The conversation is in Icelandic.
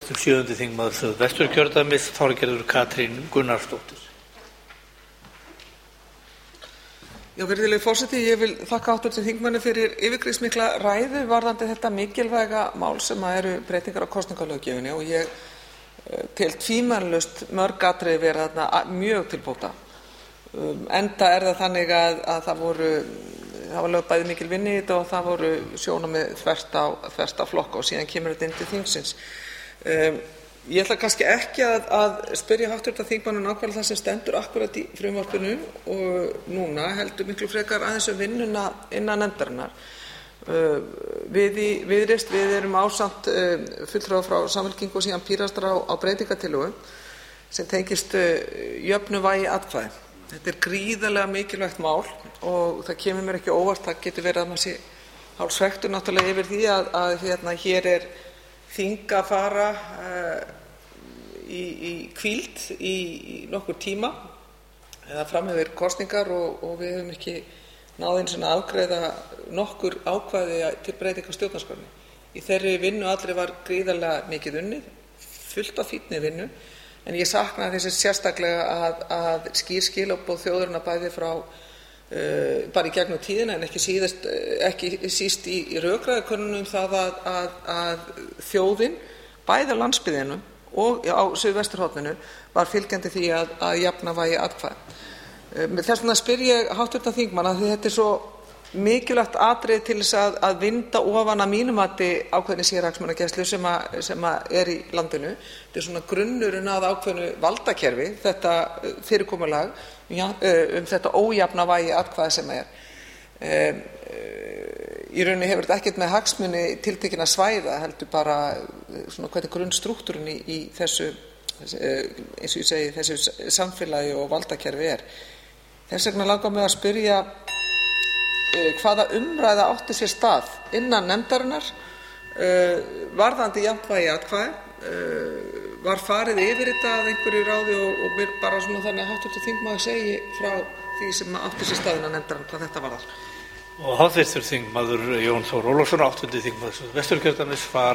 Sjöundi þingmaður Suðvesturkjördæmis, Þorgerður Katrín Gunnarsdóttir. Virðulegi forseti, ég vil þakka hv. þingmanni fyrir yfirgripsmikla ræðu varðandi þetta mikilvæga mál sem eru breytingar á kosningalöggjöfinni og ég tel tvímælalaust mörg atriði vera þarna mjög til bóta. Enda það þannig að það var lögð bæði mikil vinna í þetta og það voru sjónarmið þvert á flokka og síðan kemur þetta inn til þingsins. Ég ætla kannski ekki að spyrja hv. þingmann nákvæmlega það sem stendur akkúrat í frumvarpinu og núna heldur miklu frekar aðeins vinnuna innan nefndarinnar. Við í Viðreisn erum ásamt fulltrúa frá Samfylkingu og síðan Píratar á breytingartillögu sem tengist jöfnu vægi atkvæða. Þetta er gríðarlega mikilvægt mál og það kemur mér ekki á óvart, það getur verið að maður sé hálfsveiktur náttúrulega yfir því að hér er þing að fara í hvíld í nokkur tíma eða fram yfir kosningar og við höfum ekki náð einu sinni að afgreiða nokkur ákvæði til breytinga á stjórnarskránni. Í þeirri vinnu allri var gríðarlega mikið unnið, fullt af fínni vinnu, en ég saknaði þess sérstaklega að skýr skilaboð þjóðarinnar bæði frá bara í gegnum tíðina en ekki síst í rökræðukönnunum það að þjóðin bæði á landsbyggðinni og á suðvesturhorninu var fylgjandi því að jafna vægi atkvæða. Þess vegna spyr ég hv. þingmann að þetta er svo mikilvægt atriði til þess að vinda ofan að mínu mati ákveðinni sérhagsmunagæslu sem er í landinu. Þetta er svona grunnurinn að ákveðnu valdakerfi, þetta fyrirkomulag þetta ójafna vægi atkvæða sem er. Í rauninni hefur þetta ekkert með hagsmuni tiltekinna svæða heldur bara svona hvernig grunnstrúktúrinn í þessu, eins og ég segi, þessu samfélagi og valdakerfi er. Þess vegna langar mig að spyrja hvaða umræða átti sér stað innan nefndarinnar varðandi jafnt vægi atkvæða. Var farið yfir þetta að einhverju ráði og bara svona þannig að hv. þingmaður segi frá því sem átti sér stað innan nefndarinnar hvað þetta varðar. Og hv. þingmaður Jón Þór Ólafsson, 8. þingmaður Suðvesturkjördæmis,